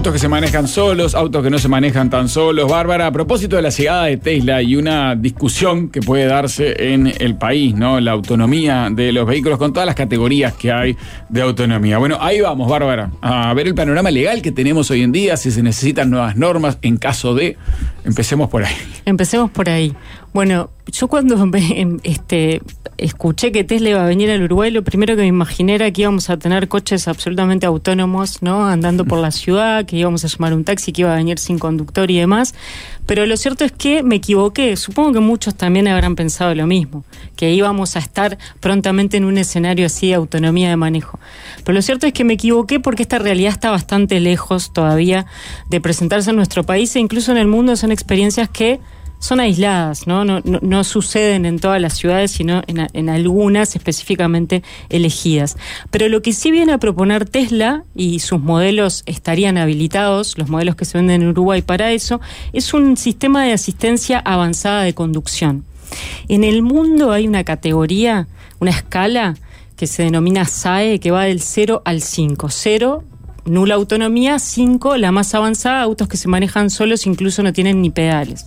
Autos que se manejan solos, autos que no se manejan tan solos. Bárbara, a propósito de la llegada de Tesla y una discusión que puede darse en el país, ¿no? La autonomía de los vehículos con todas las categorías que hay de autonomía. Bueno, ahí vamos, Bárbara, a ver el panorama legal que tenemos hoy en día, si se necesitan nuevas normas en caso de... Empecemos por ahí. Empecemos por ahí. Bueno, yo cuando escuché que Tesla iba a venir al Uruguay, lo primero que me imaginé era que íbamos a tener coches absolutamente autónomos, ¿no? Andando por la ciudad, que íbamos a llamar un taxi, que iba a venir sin conductor y demás. Pero lo cierto es que me equivoqué. Supongo que muchos también habrán pensado lo mismo, que íbamos a estar prontamente en un escenario así de autonomía de manejo. Pero lo cierto es que me equivoqué porque esta realidad está bastante lejos todavía de presentarse en nuestro país, e incluso en el mundo son experiencias que son aisladas, ¿no? No suceden en todas las ciudades, sino en algunas específicamente elegidas. Pero lo que sí viene a proponer Tesla, y sus modelos estarían habilitados, los modelos que se venden en Uruguay para eso, es un sistema de asistencia avanzada de conducción. En el mundo hay una categoría, una escala que se denomina SAE, que va del 0 al 5. 0, nula autonomía; 5, la más avanzada, autos que se manejan solos, incluso no tienen ni pedales.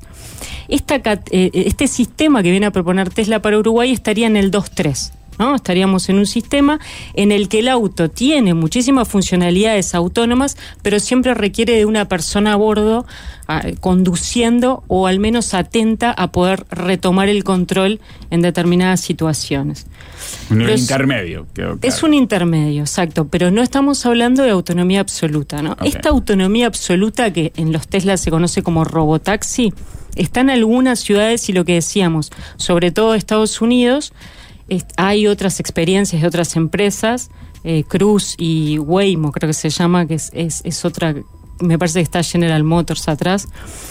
Este sistema que viene a proponer Tesla para Uruguay estaría en el 2-3, ¿no? Estaríamos en un sistema en el que el auto tiene muchísimas funcionalidades autónomas, pero siempre requiere de una persona a bordo conduciendo, o al menos atenta a poder retomar el control en determinadas situaciones. Un intermedio. Es un intermedio, exacto, pero no estamos hablando de autonomía absoluta, ¿no? Okay. Esta autonomía absoluta, que en los Tesla se conoce como robotaxi, está en algunas ciudades, y lo que decíamos, sobre todo Estados Unidos. Hay otras experiencias de otras empresas, Cruise y Waymo, creo que se llama, que es otra, me parece que está General Motors atrás,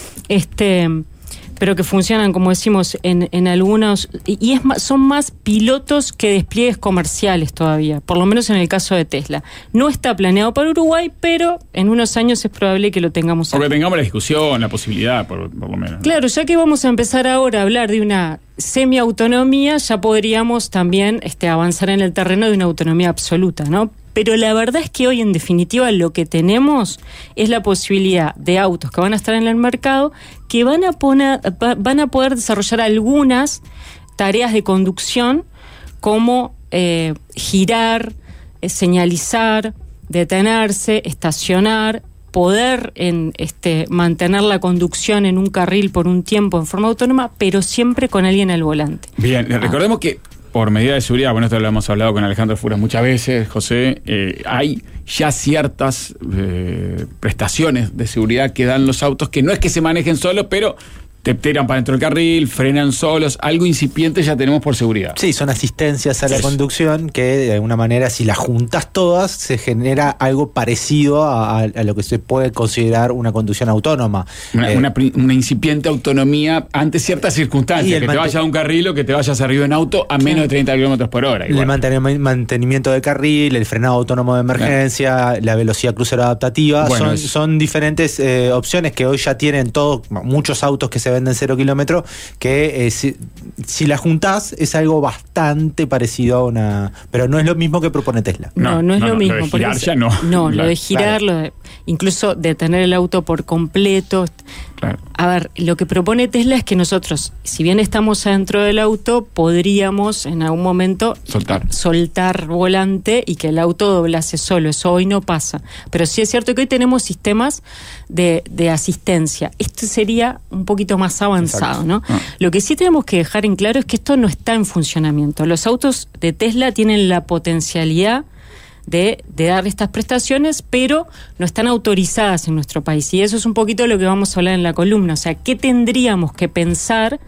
pero que funcionan, como decimos, en algunos, y son más pilotos que despliegues comerciales todavía, por lo menos en el caso de Tesla. No está planeado para Uruguay, pero en unos años es probable que lo tengamos. Porque tengamos la discusión, la posibilidad, por lo menos, ¿no? Claro, ya que vamos a empezar ahora a hablar de una semiautonomía, ya podríamos también avanzar en el terreno de una autonomía absoluta, ¿no? Pero la verdad es que hoy, en definitiva, lo que tenemos es la posibilidad de autos que van a estar en el mercado, que van a poder desarrollar algunas tareas de conducción, como girar, señalizar, detenerse, estacionar, poder mantener la conducción en un carril por un tiempo en forma autónoma, pero siempre con alguien al volante. Bien, recordemos que por medida de seguridad, bueno, esto lo hemos hablado con Alejandro Furas muchas veces, José, hay ya ciertas prestaciones de seguridad que dan los autos, que no es que se manejen solos, pero te tiran para dentro del carril, frenan solos, algo incipiente ya tenemos por seguridad. Sí, son asistencias a la conducción que, de alguna manera, si las juntas todas, se genera algo parecido a lo que se puede considerar una conducción autónoma. Una incipiente autonomía ante ciertas circunstancias, que te vayas a un carril o que te vayas arriba en auto a menos de 30 kilómetros por hora. El mantenimiento de carril, el frenado autónomo de emergencia, la velocidad crucero adaptativa, bueno, son diferentes opciones que hoy ya tienen muchos autos que se venden 0 kilómetros, que si la juntás es algo bastante parecido a una... Pero no es lo mismo que propone Tesla. No es lo mismo. Lo de girar ya no. No, lo de girar, lo de incluso detener el auto por completo. Claro. A ver, lo que propone Tesla es que nosotros, si bien estamos adentro del auto, podríamos en algún momento soltar volante y que el auto doblase solo. Eso hoy no pasa. Pero sí es cierto que hoy tenemos sistemas de asistencia. Esto sería un poquito más avanzado, ¿no? Lo que sí tenemos que dejar en claro es que esto no está en funcionamiento. Los autos de Tesla tienen la potencialidad de dar estas prestaciones, pero no están autorizadas en nuestro país. Y eso es un poquito lo que vamos a hablar en la columna. O sea, ¿qué tendríamos que pensar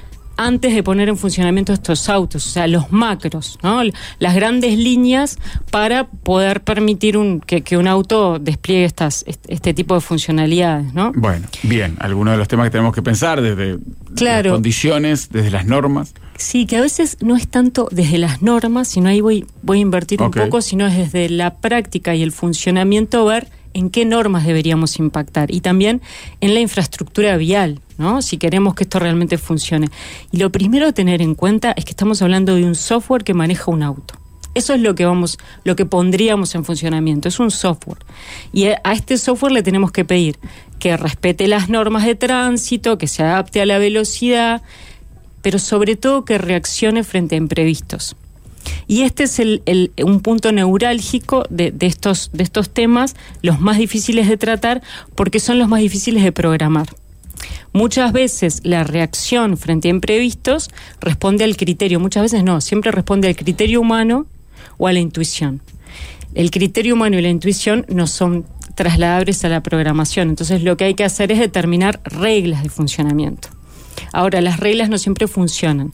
antes de poner en funcionamiento estos autos? O sea, los macros, ¿no? Las grandes líneas para poder permitir que un auto despliegue este tipo de funcionalidades, ¿no? Bueno, bien. Algunos de los temas que tenemos que pensar desde las condiciones, desde las normas. Sí, que a veces no es tanto desde las normas, sino ahí voy a invertir un poco, sino es desde la práctica y el funcionamiento, ver en qué normas deberíamos impactar, y también en la infraestructura vial, ¿no? Si queremos que esto realmente funcione. Y lo primero a tener en cuenta es que estamos hablando de un software que maneja un auto. eso es lo que pondríamos en funcionamiento, es un software. Y a este software le tenemos que pedir que respete las normas de tránsito, que se adapte a la velocidad, pero sobre todo que reaccione frente a imprevistos. Y este es un punto neurálgico de estos temas, los más difíciles de tratar, porque son los más difíciles de programar. Muchas veces la reacción frente a imprevistos responde al criterio, muchas veces no, siempre responde al criterio humano o a la intuición. El criterio humano y la intuición no son trasladables a la programación, entonces lo que hay que hacer es determinar reglas de funcionamiento. Ahora, las reglas no siempre funcionan.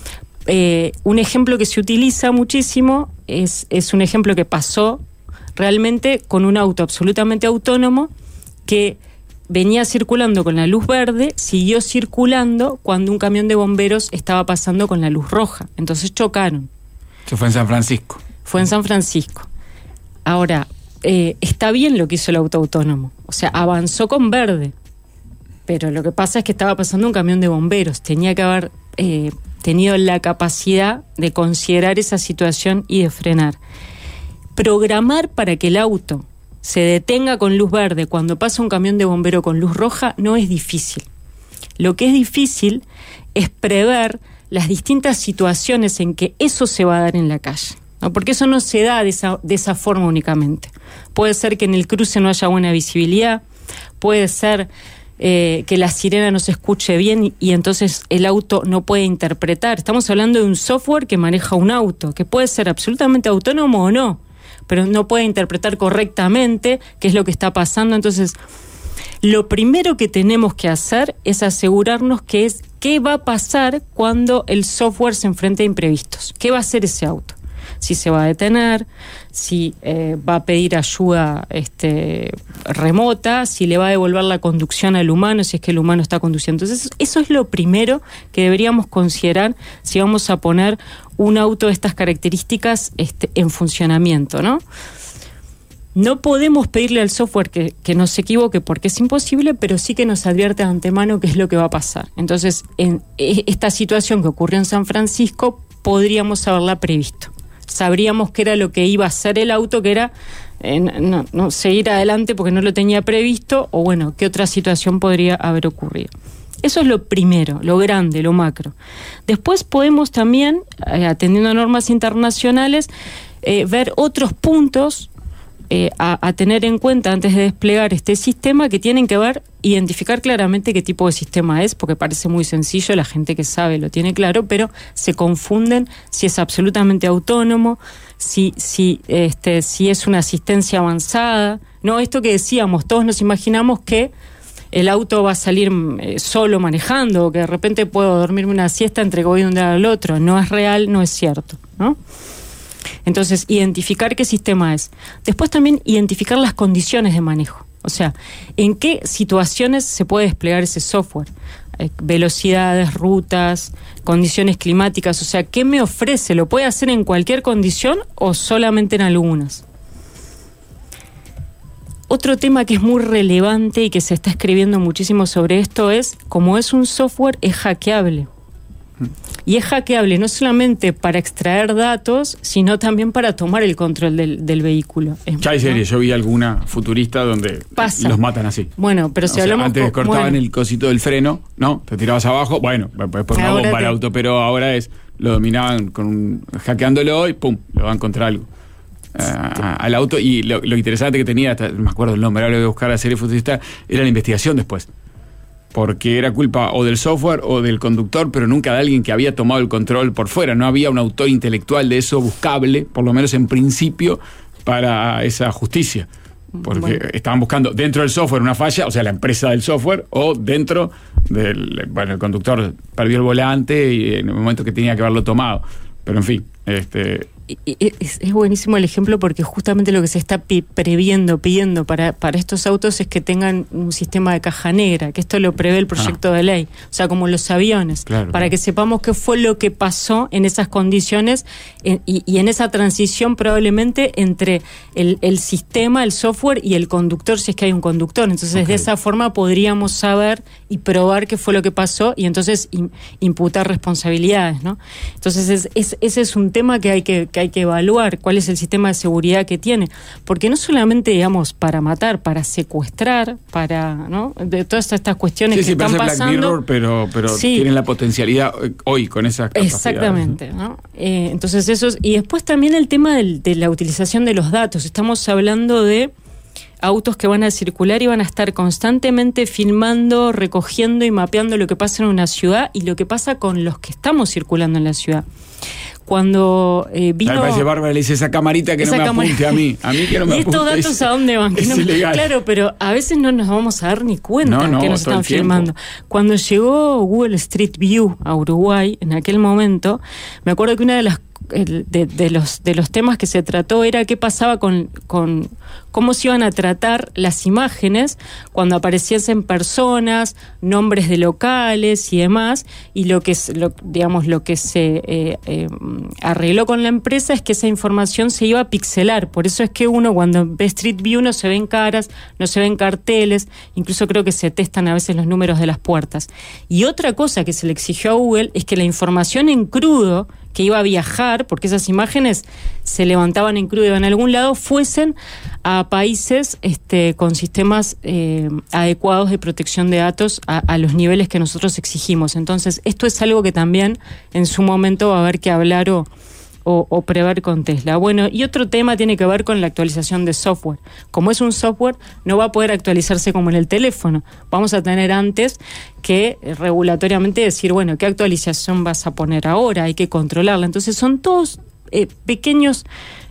Un ejemplo que se utiliza muchísimo es un ejemplo que pasó realmente con un auto absolutamente autónomo que venía circulando con la luz verde, siguió circulando cuando un camión de bomberos estaba pasando con la luz roja. Entonces chocaron. Eso fue en San Francisco. Fue en San Francisco. Ahora, está bien lo que hizo el auto autónomo. O sea, avanzó con verde. Pero lo que pasa es que estaba pasando un camión de bomberos. Tenía que haber tenido la capacidad de considerar esa situación y de frenar. Programar para que el auto se detenga con luz verde cuando pasa un camión de bombero con luz roja no es difícil. Lo que es difícil es prever las distintas situaciones en que eso se va a dar en la calle, ¿no? Porque eso no se da de esa forma únicamente. Puede ser que en el cruce no haya buena visibilidad, puede ser que la sirena no se escuche bien y entonces el auto no puede interpretar. Estamos hablando de un software que maneja un auto, que puede ser absolutamente autónomo o no, pero no puede interpretar correctamente qué es lo que está pasando. Entonces, lo primero que tenemos que hacer es asegurarnos qué va a pasar cuando el software se enfrente a imprevistos. ¿Qué va a hacer ese auto? Si se va a detener, si va a pedir ayuda remota, si le va a devolver la conducción al humano, si es que el humano está conduciendo. Entonces, eso es lo primero que deberíamos considerar si vamos a poner un auto de estas características en funcionamiento, ¿no? No podemos pedirle al software que no se equivoque porque es imposible, pero sí que nos advierte de antemano qué es lo que va a pasar. Entonces, en esta situación que ocurrió en San Francisco, podríamos haberla previsto. Sabríamos qué era lo que iba a hacer el auto, que era no seguir adelante porque no lo tenía previsto, o bueno, qué otra situación podría haber ocurrido. Eso es lo primero, lo grande, lo macro. Después podemos también, atendiendo a normas internacionales, ver otros puntos a tener en cuenta antes de desplegar este sistema, que tienen que ver, identificar claramente qué tipo de sistema es, porque parece muy sencillo, la gente que sabe lo tiene claro, pero se confunden si es absolutamente autónomo, si es una asistencia avanzada. No, esto que decíamos, todos nos imaginamos que el auto va a salir solo manejando, o que de repente puedo dormirme una siesta entre que voy de un lado al otro. No es real, no es cierto, ¿no? Entonces, identificar qué sistema es. Después también identificar las condiciones de manejo. O sea, en qué situaciones se puede desplegar ese software. Velocidades, rutas, condiciones climáticas. O sea, ¿qué me ofrece? ¿Lo puede hacer en cualquier condición o solamente en algunas? Otro tema que es muy relevante y que se está escribiendo muchísimo sobre esto es, como es un software, es hackeable. Y es hackeable no solamente para extraer datos, sino también para tomar el control del vehículo. Ya hay series, yo vi alguna futurista donde los matan así. Bueno, pero si hablamos... Antes cortaban el cosito del freno, ¿no? Te tirabas abajo, bueno, por una bomba al auto, pero ahora lo dominaban hackeándolo y pum, lo van contra algo. Al auto, y lo interesante que tenía, no me acuerdo el nombre, ahora voy a buscar la serie futurista, era la investigación después. Porque era culpa o del software o del conductor, pero nunca de alguien que había tomado el control por fuera. No había un autor intelectual de eso buscable, por lo menos en principio, para esa justicia. Porque estaban buscando dentro del software una falla, o sea, la empresa del software, o dentro del... Bueno, el conductor perdió el volante y en el momento que tenía que haberlo tomado. Pero en fin, Es buenísimo el ejemplo, porque justamente lo que se está pidiendo para estos autos es que tengan un sistema de caja negra, que esto lo prevé el proyecto de ley, o sea, como los aviones, para que sepamos qué fue lo que pasó en esas condiciones y en esa transición probablemente entre el sistema, el software y el conductor, si es que hay un conductor. Entonces, de esa forma podríamos saber y probar qué fue lo que pasó y entonces imputar responsabilidades, ¿no? Entonces, ese es un tema que hay que que hay que evaluar cuál es el sistema de seguridad que tiene, porque no solamente, digamos, para matar, para secuestrar, para, ¿no?, de todas estas cuestiones que están pasando. Black Mirror, pero tienen la potencialidad hoy con esas capacidades. Exactamente, ¿no? Entonces eso y después también el tema de la utilización de los datos. Estamos hablando de autos que van a circular y van a estar constantemente filmando, recogiendo y mapeando lo que pasa en una ciudad y lo que pasa con los que estamos circulando en la ciudad. Cuando vino... Me parece bárbaro, le dice esa camarita que no me apunte a mí que no me apunte. ¿Y estos datos a dónde van? Es ilegal. Claro, pero a veces no nos vamos a dar ni cuenta que nos están filmando. Cuando llegó Google Street View a Uruguay, en aquel momento, me acuerdo que una de las de los temas que se trató era qué pasaba con cómo se iban a tratar las imágenes cuando apareciesen personas, nombres de locales y demás, y lo que se arregló con la empresa es que esa información se iba a pixelar. Por eso es que uno cuando ve Street View no se ven caras, no se ven carteles, incluso creo que se testan a veces los números de las puertas. Y otra cosa que se le exigió a Google es que la información en crudo que iba a viajar, porque esas imágenes se levantaban en crudo en algún lado, fuesen a países con sistemas adecuados de protección de datos a los niveles que nosotros exigimos. Entonces, esto es algo que también en su momento va a haber que hablar o prever con Tesla. Bueno, y otro tema tiene que ver con la actualización de software. Como es un software, no va a poder actualizarse como en el teléfono. Vamos a tener antes que regulatoriamente decir, bueno, ¿qué actualización vas a poner ahora? Hay que controlarla. Entonces son todos pequeños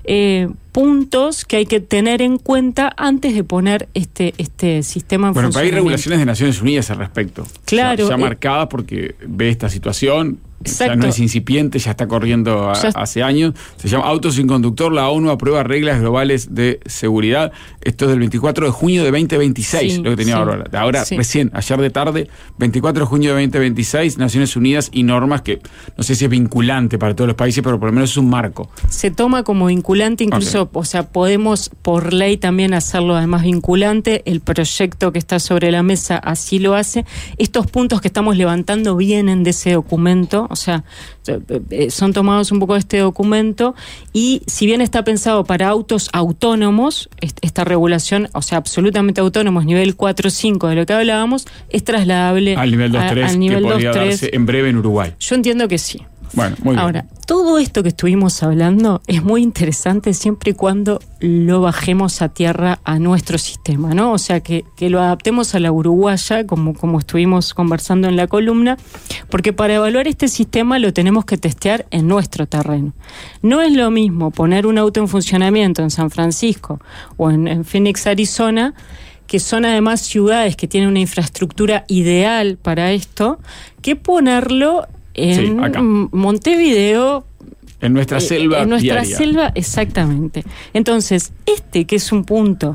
puntos que hay que tener en cuenta antes de poner este sistema en funcionamiento. Pero hay regulaciones de Naciones Unidas al respecto. Claro. Ya marcadas porque ve esta situación. Exacto. Ya no es incipiente, ya está corriendo hace años. Se llama Autos sin conductor. La ONU aprueba reglas globales de seguridad. Esto es del 24 de junio de 2026, lo que tenía ahora recién, ayer de tarde, 24 de junio de 2026, Naciones Unidas y normas que no sé si es vinculante para todos los países, pero por lo menos es un marco. Se toma como vinculante, incluso, o sea, podemos por ley también hacerlo además vinculante. El proyecto que está sobre la mesa así lo hace. Estos puntos que estamos levantando vienen de ese documento. O sea, son tomados un poco de este documento y si bien está pensado para autos autónomos, esta regulación, o sea, absolutamente autónomos, nivel 4 o 5 de lo que hablábamos, es trasladable al nivel 2-3 que podría darse en breve en Uruguay. Yo entiendo que sí. Bueno, muy bien. Ahora, todo esto que estuvimos hablando es muy interesante siempre y cuando lo bajemos a tierra a nuestro sistema, ¿no? O sea, que lo adaptemos a la uruguaya, como estuvimos conversando en la columna, porque para evaluar este sistema lo tenemos que testear en nuestro terreno. No es lo mismo poner un auto en funcionamiento en San Francisco o en Phoenix, Arizona, que son además ciudades que tienen una infraestructura ideal para esto, que ponerlo en Montevideo. En nuestra selva. En nuestra diaria. selva, exactamente. Entonces, que es un punto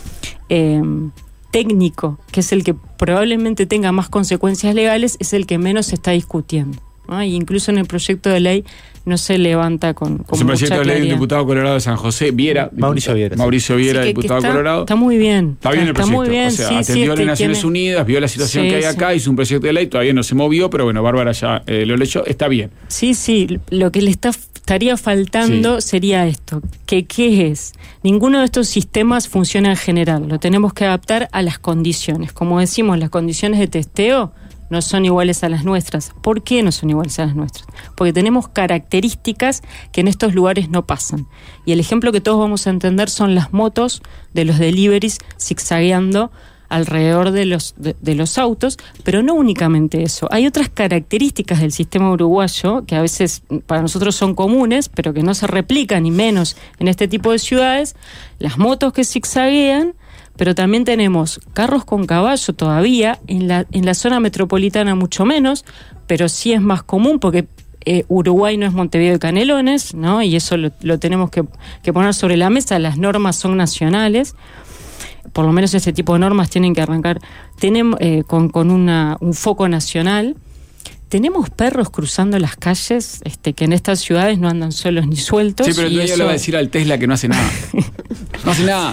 técnico, que es el que probablemente tenga más consecuencias legales, es el que menos se está discutiendo, ¿no? Y incluso en el proyecto de ley no se levanta con mucha claridad. Es un proyecto de ley de un diputado colorado de San José, Mauricio Viera, diputado colorado. Está muy bien. Está bien el proyecto. Muy bien, o sea, atendió a las Naciones Unidas, vio la situación que hay acá, hizo un proyecto de ley, todavía no se movió, pero bueno, Bárbara ya lo leyó, está bien. Sí, lo que le estaría faltando sería esto. ¿Qué es? Ninguno de estos sistemas funciona en general, lo tenemos que adaptar a las condiciones. Como decimos, las condiciones de testeo no son iguales a las nuestras. ¿Por qué no son iguales a las nuestras? Porque tenemos características que en estos lugares no pasan. Y el ejemplo que todos vamos a entender son las motos de los deliveries zigzagueando alrededor de los autos, pero no únicamente eso. Hay otras características del sistema uruguayo que a veces para nosotros son comunes, pero que no se replican, y menos en este tipo de ciudades. Las motos que zigzaguean, pero también tenemos carros con caballo todavía, en la zona metropolitana mucho menos, pero sí es más común porque Uruguay no es Montevideo y Canelones, ¿no? Y eso lo tenemos que poner sobre la mesa. Las normas son nacionales, por lo menos este tipo de normas tienen que arrancar con un foco nacional. Tenemos perros cruzando las calles que en estas ciudades no andan solos ni sueltos. Sí, pero todavía le va a decir al Tesla que no hace nada. No hace nada.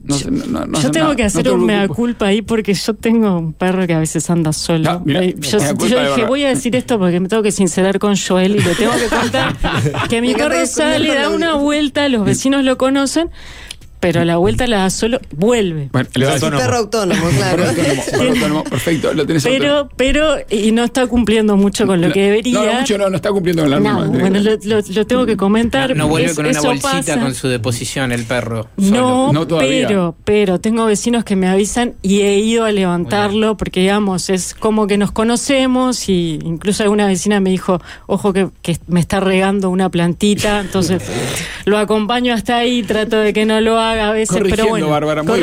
Yo tengo que hacer un mea culpa ahí porque yo tengo un perro que a veces anda solo. Yo dije, voy a decir esto porque me tengo que sincerar con Joel y le tengo que contar que mi perro sale, da una vuelta, los vecinos lo conocen, pero la vuelta la da solo, vuelve. Bueno, es un perro autónomo, claro. Perro autónomo, perfecto, lo tenés pero y no está cumpliendo mucho con lo que debería. No está cumpliendo con la norma. Bueno, lo tengo que comentar. No vuelve con una bolsita con su deposición el perro. No todavía. Pero tengo vecinos que me avisan y he ido a levantarlo porque, digamos, es como que nos conocemos y incluso alguna vecina me dijo, ojo que me está regando una plantita, entonces lo acompaño hasta ahí, trato de que no lo haga a veces, pero bueno, Bárbara, muy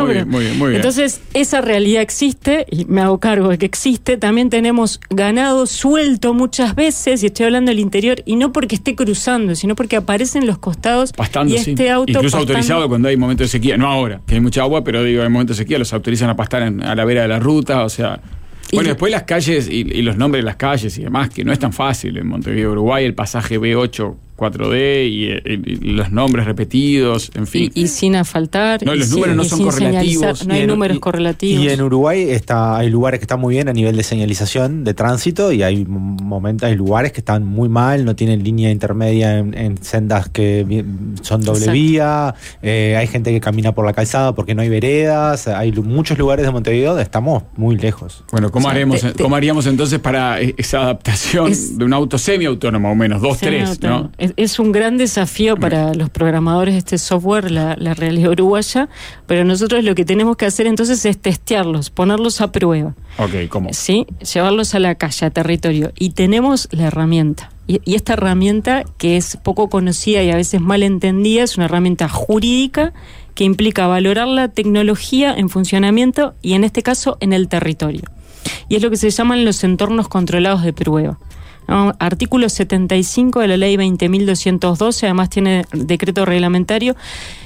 bien. Entonces esa realidad existe y me hago cargo de que existe. También tenemos ganado suelto muchas veces, y estoy hablando del interior, y no porque esté cruzando, sino porque aparece en los costados pastando, y este auto incluso pastando. Autorizado cuando hay momentos de sequía, no ahora, que hay mucha agua, pero digo, hay momentos de sequía, los autorizan a pastar a la vera de la ruta, o sea. Bueno, después las calles y los nombres de las calles y demás, que no es tan fácil en Montevideo, Uruguay, el pasaje B8 4D y los nombres repetidos, en fin. Y sin asfaltar. No, los números no son correlativos. No hay números correlativos. Y en Uruguay hay lugares que están muy bien a nivel de señalización de tránsito y hay lugares que están muy mal, no tienen línea intermedia en sendas que son doble vía, hay gente que camina por la calzada porque no hay veredas, hay muchos lugares de Montevideo donde estamos muy lejos. Bueno, ¿cómo haríamos entonces para esa adaptación de un auto semiautónomo, o menos 2-3, ¿no? Es un gran desafío para los programadores de este software, la realidad uruguaya, pero nosotros lo que tenemos que hacer entonces es testearlos, ponerlos a prueba. Ok, ¿cómo? Sí, llevarlos a la calle, a territorio. Y tenemos la herramienta. Y esta herramienta, que es poco conocida y a veces mal entendida, es una herramienta jurídica que implica valorar la tecnología en funcionamiento y en este caso en el territorio. Y es lo que se llaman los entornos controlados de prueba. ¿No? Artículo 75 de la ley 20.212, además tiene decreto reglamentario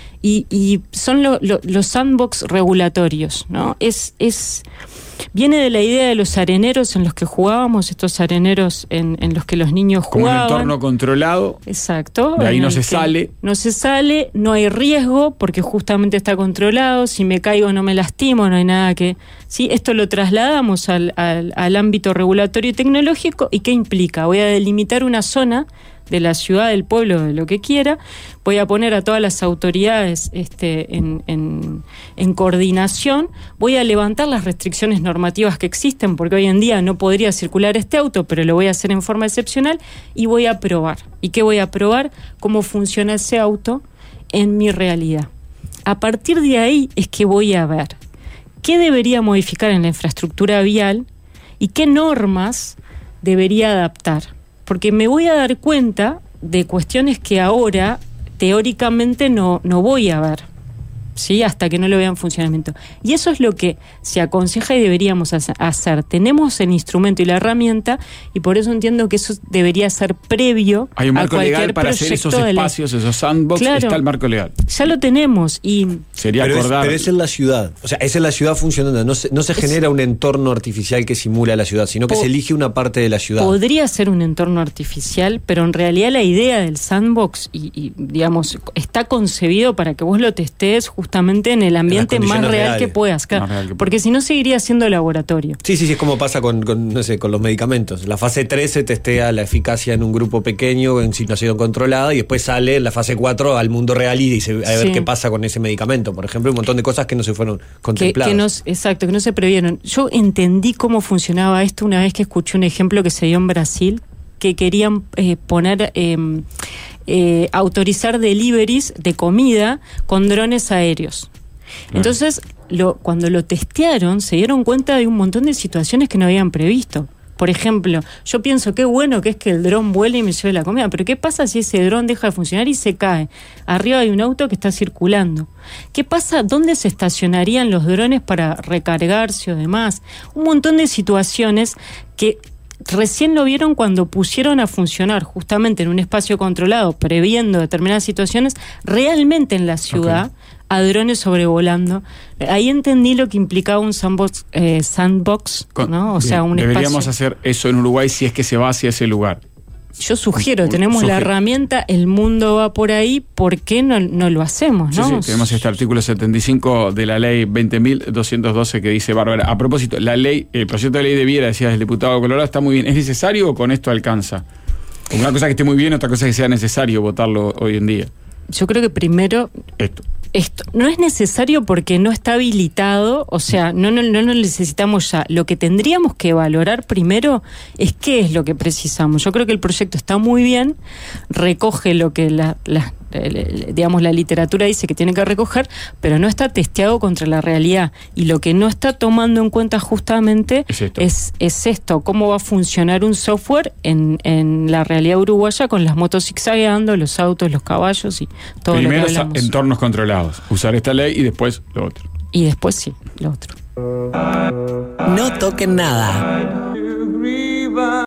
y son los sandbox regulatorios, ¿no? Viene de la idea de los areneros en los que jugábamos, estos areneros en los que los niños jugaban. Como un entorno controlado. Exacto. De ahí no se sale. No se sale, no hay riesgo porque justamente está controlado. Si me caigo no me lastimo, no hay nada que... Sí, esto lo trasladamos al ámbito regulatorio y tecnológico. ¿Y qué implica? Voy a delimitar una zona de la ciudad, del pueblo, de lo que quiera, voy a poner a todas las autoridades en coordinación, voy a levantar las restricciones normativas que existen, porque hoy en día no podría circular este auto, pero lo voy a hacer en forma excepcional, y voy a probar. ¿Y qué voy a probar? Cómo funciona ese auto en mi realidad. A partir de ahí es que voy a ver qué debería modificar en la infraestructura vial y qué normas debería adaptar. Porque me voy a dar cuenta de cuestiones que ahora teóricamente no voy a ver, ¿sí? Hasta que no lo vea en funcionamiento. Y eso es lo que se aconseja y deberíamos hacer. Tenemos el instrumento y la herramienta y por eso entiendo que eso debería ser previo a cualquier proyecto. Hay un marco legal para hacer esos espacios, esos sandbox, claro, está el marco legal. Ya lo tenemos y... Sería acordar... Pero es en la ciudad, o sea, es en la ciudad funcionando, no se genera un entorno artificial que simula la ciudad, sino que se elige una parte de la ciudad. Podría ser un entorno artificial, pero en realidad la idea del sandbox y digamos, está concebido para que vos lo testes justamente en el ambiente más real que puedas, claro, porque si no seguiría siendo laboratorio. Sí, es como pasa con los medicamentos. La fase 3 se testea la eficacia en un grupo pequeño, en situación controlada, y después sale en la fase 4 al mundo real y dice a ver qué pasa con ese medicamento. Por ejemplo, un montón de cosas que no se fueron contempladas. Exacto, que no se previeron. Yo entendí cómo funcionaba esto una vez que escuché un ejemplo que se dio en Brasil, que querían autorizar deliveries de comida con drones aéreos. Entonces, cuando lo testearon, se dieron cuenta de un montón de situaciones que no habían previsto. Por ejemplo, yo pienso qué bueno que es que el dron vuele y me lleve la comida, pero ¿qué pasa si ese dron deja de funcionar y se cae? Arriba hay un auto que está circulando. ¿Qué pasa? ¿Dónde se estacionarían los drones para recargarse o demás? Un montón de situaciones que recién lo vieron cuando pusieron a funcionar justamente en un espacio controlado, previendo determinadas situaciones, realmente en la ciudad, a drones sobrevolando. Ahí entendí lo que implicaba un sandbox, ¿no? O sea, un Deberíamos espacio. hacer eso en Uruguay si es que se va hacia ese lugar. yo sugiero, tenemos la herramienta, el mundo va por ahí, ¿por qué no lo hacemos? ¿No? Sí, tenemos este artículo 75 de la ley 20.212 que dice, Bárbara, a propósito, el proyecto de ley de Viera, decía el diputado Colorado, está muy bien. ¿Es necesario o con esto alcanza? Una cosa que esté muy bien, otra cosa que sea necesario votarlo hoy en día. Yo creo que primero... Esto no es necesario porque no está habilitado, o sea, no necesitamos ya. Lo que tendríamos que valorar primero es qué es lo que precisamos. Yo creo que el proyecto está muy bien, recoge lo que digamos la literatura dice que tiene que recoger, pero no está testeado contra la realidad. Y lo que no está tomando en cuenta justamente es esto, cómo va a funcionar un software en la realidad uruguaya con las motos zigzagueando, los autos, los caballos y todo primero lo que hablamos. Entornos controlados. Usar esta ley y después lo otro. Y después sí, lo otro. No toquen nada.